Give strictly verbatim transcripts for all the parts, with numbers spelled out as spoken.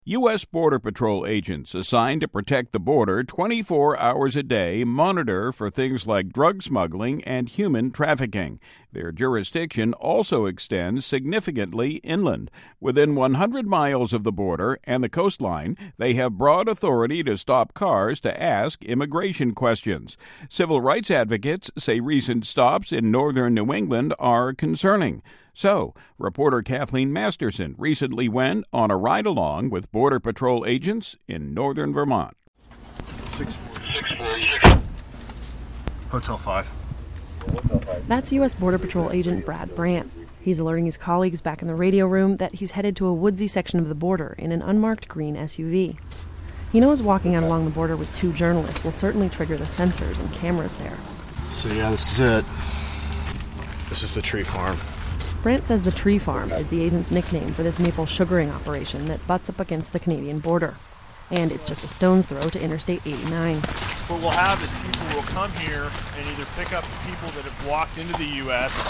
U S. Border Patrol agents assigned to protect the border twenty-four hours a day monitor for things like drug smuggling and human trafficking. Their jurisdiction also extends significantly inland. Within one hundred miles of the border and the coastline, they have broad authority to stop cars to ask immigration questions. Civil rights advocates say recent stops in northern New England are concerning. So, reporter Kathleen Masterson recently went on a ride-along with Border Patrol agents in northern Vermont. six forty-six Hotel five. That's U S. Border Patrol agent Brad Brandt. He's alerting his colleagues back in the radio room that he's headed to a woodsy section of the border in an unmarked green S U V. He knows walking out along the border with two journalists will certainly trigger the sensors and cameras there. So yeah, this is it. This is the tree farm. Brandt says the tree farm is the agent's nickname for this maple sugaring operation that butts up against the Canadian border. And it's just a stone's throw to Interstate eighty-nine. What we'll have is people will come here and either pick up people that have walked into the U S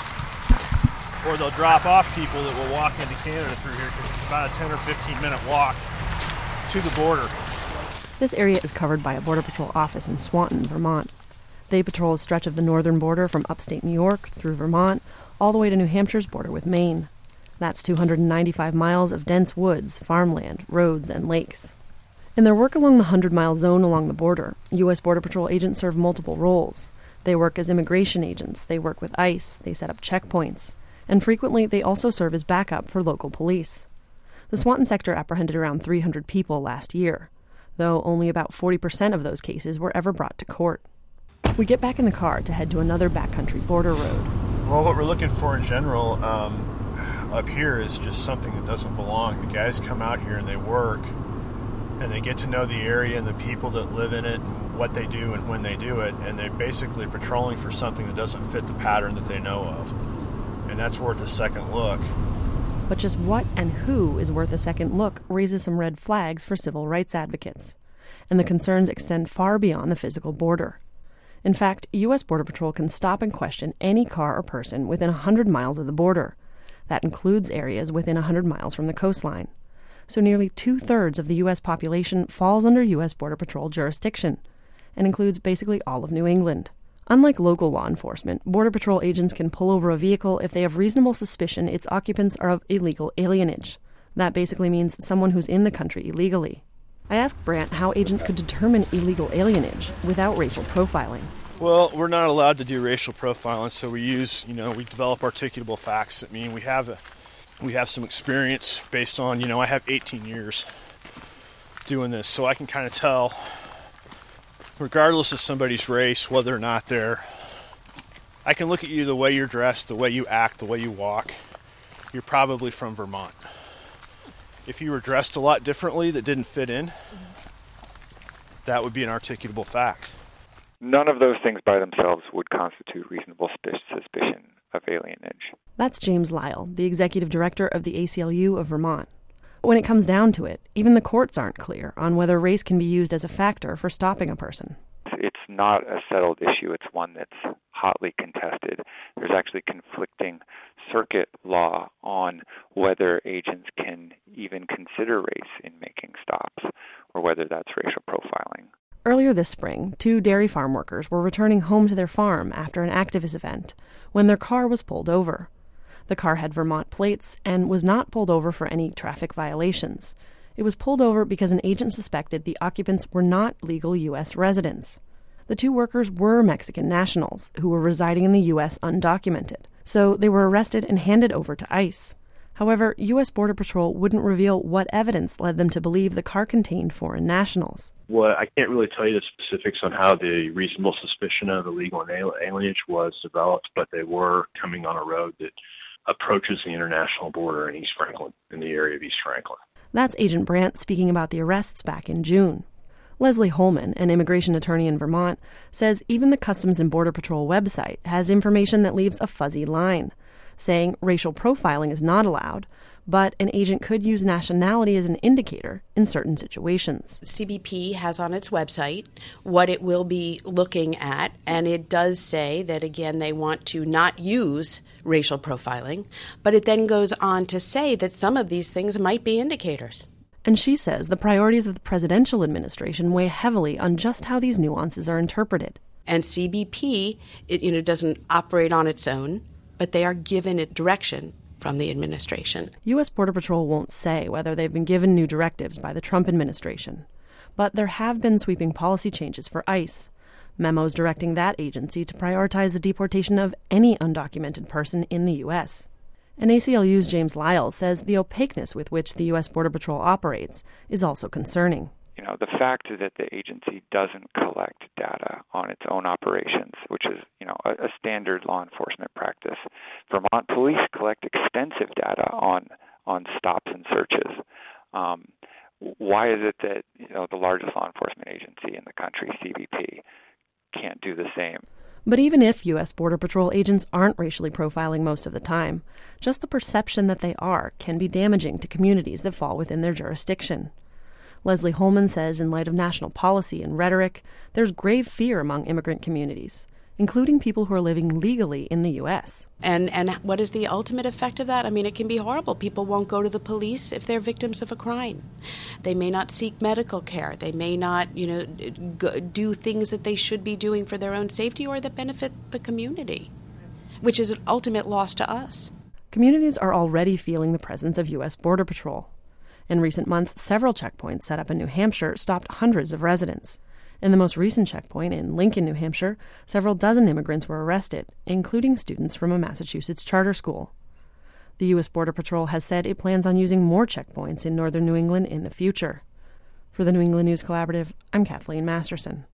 or they'll drop off people that will walk into Canada through here because it's about a ten or fifteen minute walk to the border. This area is covered by a Border Patrol office in Swanton, Vermont. They patrol a stretch of the northern border from upstate New York through Vermont all the way to New Hampshire's border with Maine. That's two hundred ninety-five miles of dense woods, farmland, roads, and lakes. In their work along the hundred-mile zone along the border, U S. Border Patrol agents serve multiple roles. They work as immigration agents, they work with ICE, they set up checkpoints, and frequently they also serve as backup for local police. The Swanton sector apprehended around three hundred people last year, though only about forty percent of those cases were ever brought to court. We get back in the car to head to another backcountry border road. Well, what we're looking for in general um, up here is just something that doesn't belong. The guys come out here and they work, and they get to know the area and the people that live in it and what they do and when they do it, and they're basically patrolling for something that doesn't fit the pattern that they know of. And that's worth a second look. But just what and who is worth a second look raises some red flags for civil rights advocates. And the concerns extend far beyond the physical border. In fact, U S. Border Patrol can stop and question any car or person within one hundred miles of the border. That includes areas within one hundred miles from the coastline. So nearly two-thirds of the U S population falls under U S. Border Patrol jurisdiction and includes basically all of New England. Unlike local law enforcement, Border Patrol agents can pull over a vehicle if they have reasonable suspicion its occupants are of illegal alienage. That basically means someone who's in the country illegally. I asked Brandt how agents could determine illegal alienage without racial profiling. Well, we're not allowed to do racial profiling, so we use, you know, we develop articulable facts that mean we have a, we have some experience based on, you know, I have eighteen years doing this, so I can kind of tell, regardless of somebody's race, whether or not they're, I can look at you the way you're dressed, the way you act, the way you walk, you're probably from Vermont. If you were dressed a lot differently that didn't fit in, that would be an articulable fact. None of those things by themselves would constitute reasonable suspicion of alienage. That's James Lyle, the executive director of the A C L U of Vermont. When it comes down to it, even the courts aren't clear on whether race can be used as a factor for stopping a person. It's not a settled issue. It's one that's hotly contested. There's actually conflicting circuit law on whether agents can even consider race in making stops or whether that's racial profiling. Earlier this spring, two dairy farm workers were returning home to their farm after an activist event when their car was pulled over. The car had Vermont plates and was not pulled over for any traffic violations. It was pulled over because an agent suspected the occupants were not legal U S residents. The two workers were Mexican nationals who were residing in the U S undocumented, so they were arrested and handed over to ICE. However, U S. Border Patrol wouldn't reveal what evidence led them to believe the car contained foreign nationals. Well, I can't really tell you the specifics on how the reasonable suspicion of illegal alienage was developed, but they were coming on a road that approaches the international border in East Franklin, in the area of East Franklin. That's Agent Brandt speaking about the arrests back in June. Leslie Holman, an immigration attorney in Vermont, says even the Customs and Border Patrol website has information that leaves a fuzzy line, saying racial profiling is not allowed, but an agent could use nationality as an indicator in certain situations. C B P has on its website what it will be looking at, and it does say that, again, they want to not use racial profiling, but it then goes on to say that some of these things might be indicators. And she says the priorities of the presidential administration weigh heavily on just how these nuances are interpreted. And C B P, it, you know, doesn't operate on its own, but they are given a direction from the administration. U S Border Patrol won't say whether they've been given new directives by the Trump administration. But there have been sweeping policy changes for ICE, memos directing that agency to prioritize the deportation of any undocumented person in the U S. And A C L U's James Lyle says the opaqueness with which the U S Border Patrol operates is also concerning. You know, the fact that the agency doesn't collect data on its own operations, which is, you know, a, a standard law enforcement practice. Vermont police collect extensive data on on stops and searches. Um, why is it that, you know, the largest law enforcement agency in the country, C B P, can't do the same? But even if U S Border Patrol agents aren't racially profiling most of the time, just the perception that they are can be damaging to communities that fall within their jurisdiction. Leslie Holman says in light of national policy and rhetoric, there's grave fear among immigrant communities, including people who are living legally in the U S. And and what is the ultimate effect of that? I mean, it can be horrible. People won't go to the police if they're victims of a crime. They may not seek medical care. They may not, you know, go, do things that they should be doing for their own safety or that benefit the community, which is an ultimate loss to us. Communities are already feeling the presence of U S Border Patrol. In recent months, several checkpoints set up in New Hampshire stopped hundreds of residents. In the most recent checkpoint in Lincoln, New Hampshire, several dozen immigrants were arrested, including students from a Massachusetts charter school. The U S Border Patrol has said it plans on using more checkpoints in northern New England in the future. For the New England News Collaborative, I'm Kathleen Masterson.